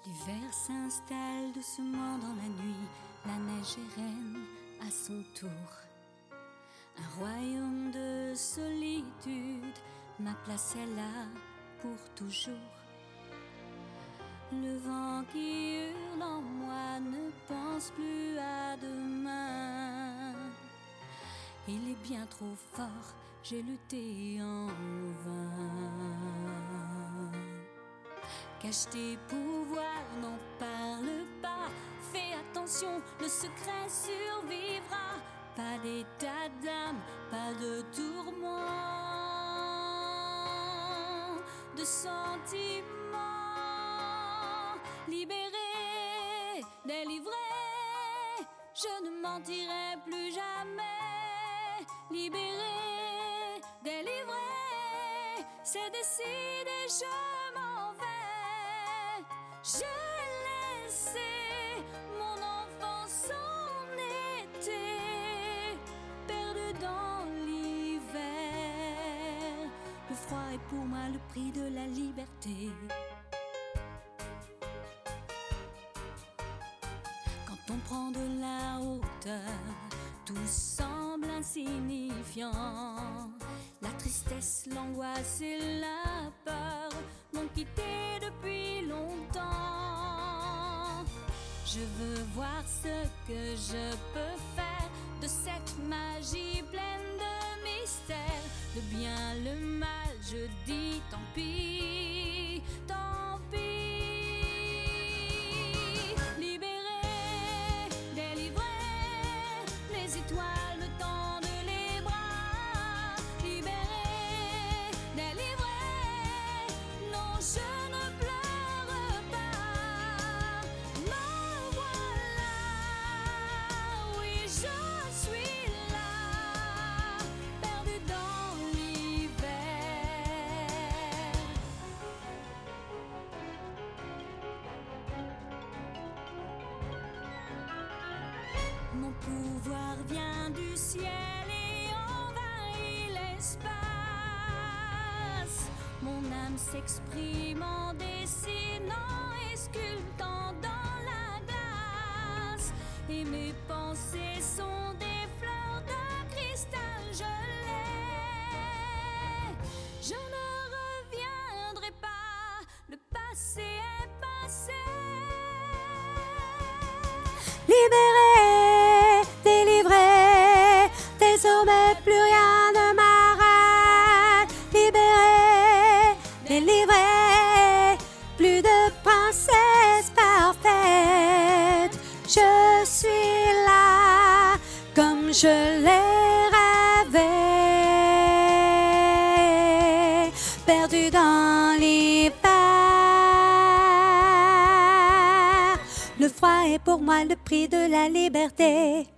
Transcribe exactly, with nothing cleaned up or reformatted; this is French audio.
L'hiver s'installe doucement dans la nuit, la neige est reine à son tour. Un royaume de solitude, ma place est là pour toujours. Le vent qui hurle en moi ne pense plus à demain. Il est bien trop fort, j'ai lutté en vain. Cache tes pouvoirs, n'en parle pas. Fais attention, le secret survivra. Pas d'état d'âme, pas de tourment, de sentiments. Libéré, délivré, je ne mentirai plus jamais. Libéré, délivré, c'est décidé, je m'en vais. J'ai laissé mon enfance en été, perdu dans l'hiver. Le froid est pour moi le prix de la liberté. Quand on prend de la hauteur, tout semble insignifiant. La tristesse, l'angoisse et la peur m'ont quitté depuis longtemps. Je veux voir ce que je peux faire de cette magie pleine de mystère. Le bien, le mal, je dis tant pis, tant pis. Libéré, délivré, les étoiles me tendent les bras. Libéré, délivré, non, je ne pleure pas. Me voilà, oui, je suis là, perdu dans l'hiver. Mon pouvoir vient du ciel et envahit l'espace. Mon âme s'exprime en dessinant et sculptant dans la glace. Et mes pensées sont des fleurs de cristal gelé. Je ne reviendrai pas, le passé est passé. Libéré, délivré, désormais plus rien ne m'arrête. Libéré, délivré, plus de princesse parfaite. Je suis là comme je l'ai rêvé, perdu dans l'hiver. Le froid est pour moi le prix de la liberté.